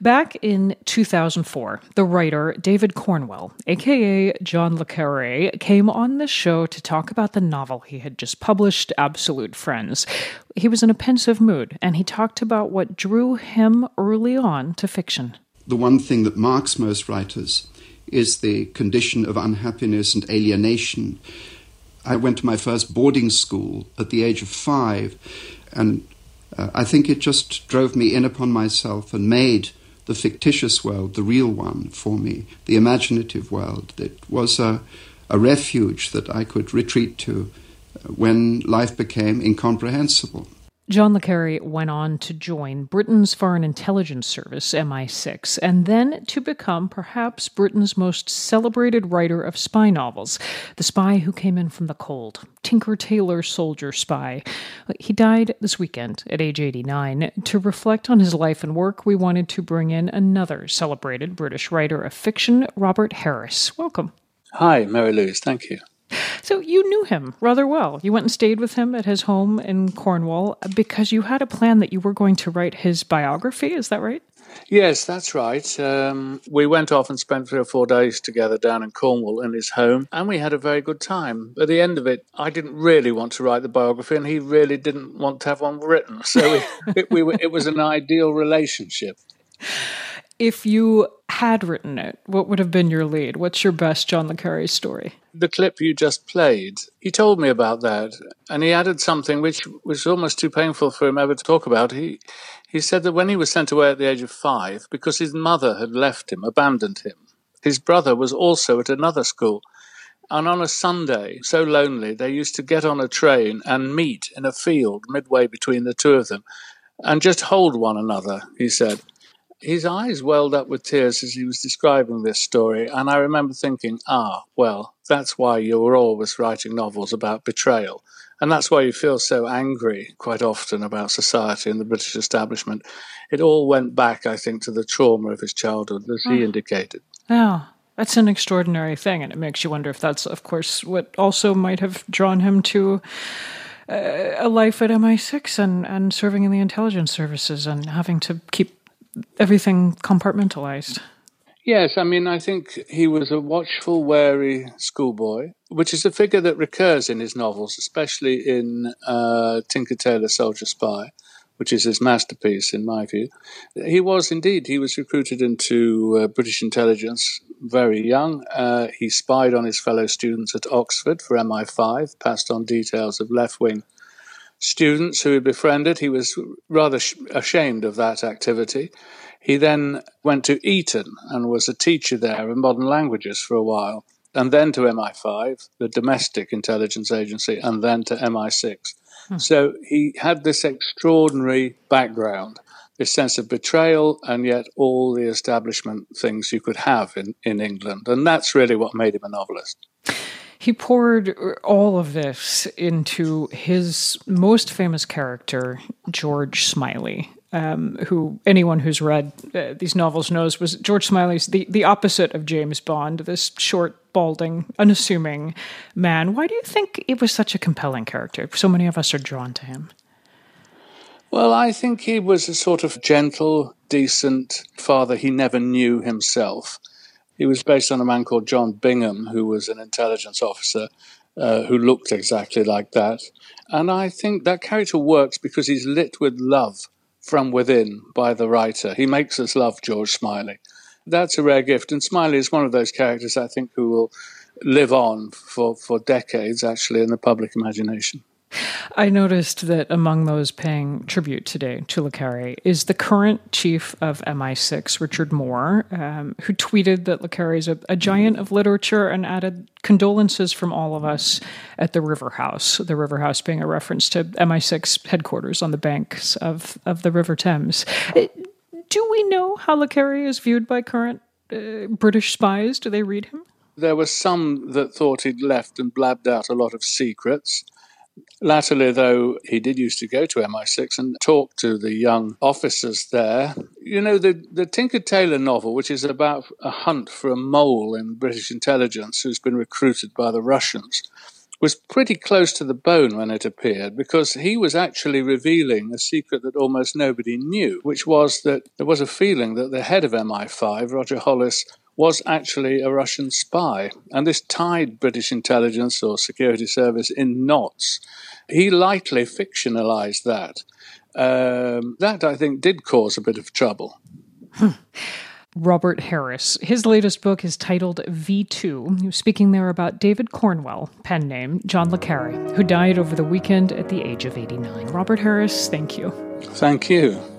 Back in 2004, the writer David Cornwell, aka John le Carré, came on the show to talk about the novel he had just published, Absolute Friends. He was in a pensive mood, and he talked about what drew him early on to fiction. The one thing that marks most writers is the condition of unhappiness and alienation. I went to my first boarding school at the age of 5, and I think it just drove me in upon myself and made the fictitious world the real one for me, the imaginative world. It was a refuge that I could retreat to when life became incomprehensible. John le Carré went on to join Britain's Foreign Intelligence Service, MI6, and then to become perhaps Britain's most celebrated writer of spy novels, the spy who came in from the cold, Tinker Tailor Soldier Spy. He died this weekend at age 89. To reflect on his life and work, we wanted to bring in another celebrated British writer of fiction, Robert Harris. Welcome. Hi, Mary Louise. Thank you. So you knew him rather well. You went and stayed with him at his home in Cornwall because you had a plan that you were going to write his biography. Is that right? Yes, that's right. We went off and spent 3 or 4 days together down in Cornwall in his home, and we had a very good time. At the end of it, I didn't really want to write the biography, and he really didn't want to have one written. So it was an ideal relationship. If you had written it, what would have been your lead? What's your best John le Carré story? The clip you just played, he told me about that, and he added something which was almost too painful for him ever to talk about. He said that when he was sent away at the age of 5, because his mother had left him, abandoned him, his brother was also at another school. And on a Sunday, so lonely, they used to get on a train and meet in a field midway between the two of them and just hold one another, he said. His eyes welled up with tears as he was describing this story, and I remember thinking, well, that's why you were always writing novels about betrayal, and that's why you feel so angry quite often about society and the British establishment. It all went back, I think, to the trauma of his childhood, as he indicated. Yeah, that's an extraordinary thing, and it makes you wonder if that's, of course, what also might have drawn him to a life at MI6 and serving in the intelligence services and having to keep everything compartmentalized. Yes, I mean, I think he was a watchful, wary schoolboy, which is a figure that recurs in his novels, especially in Tinker Tailor Soldier Spy, which is his masterpiece, in my view. He was recruited into British intelligence very young. He spied on his fellow students at Oxford for MI5, passed on details of left-wing students who he befriended. He was rather ashamed of that activity. He then went to Eton and was a teacher there in modern languages for a while, and then to MI5, the domestic intelligence agency, and then to MI6. So he had this extraordinary background, this sense of betrayal, and yet all the establishment things you could have in England. And that's really what made him a novelist. He poured all of this into his most famous character, George Smiley, who anyone who's read these novels knows was George Smiley's the opposite of James Bond, this short, balding, unassuming man. Why do you think it was such a compelling character? So many of us are drawn to him. Well, I think he was a sort of gentle, decent father he never knew himself. He was based on a man called John Bingham, who was an intelligence officer who looked exactly like that. And I think that character works because he's lit with love from within by the writer. He makes us love George Smiley. That's a rare gift. And Smiley is one of those characters, I think, who will live on for decades, actually, in the public imagination. I noticed that among those paying tribute today to le Carré is the current chief of MI6, Richard Moore, who tweeted that le Carré is a giant of literature and added condolences from all of us at the River House being a reference to MI6 headquarters on the banks of the River Thames. Do we know how le Carré is viewed by current British spies? Do they read him? There were some that thought he'd left and blabbed out a lot of secrets. Latterly, though, he did used to go to MI6 and talk to the young officers there. You know, the Tinker Tailor novel, which is about a hunt for a mole in British intelligence who's been recruited by the Russians, was pretty close to the bone when it appeared, because he was actually revealing a secret that almost nobody knew, which was that there was a feeling that the head of MI5, Roger Hollis, was actually a Russian spy. And this tied British intelligence or security service in knots. He lightly fictionalized that. That, I think, did cause a bit of trouble. Robert Harris. His latest book is titled V2. He was speaking there about David Cornwell, pen name John le Carré, who died over the weekend at the age of 89. Robert Harris, thank you. Thank you.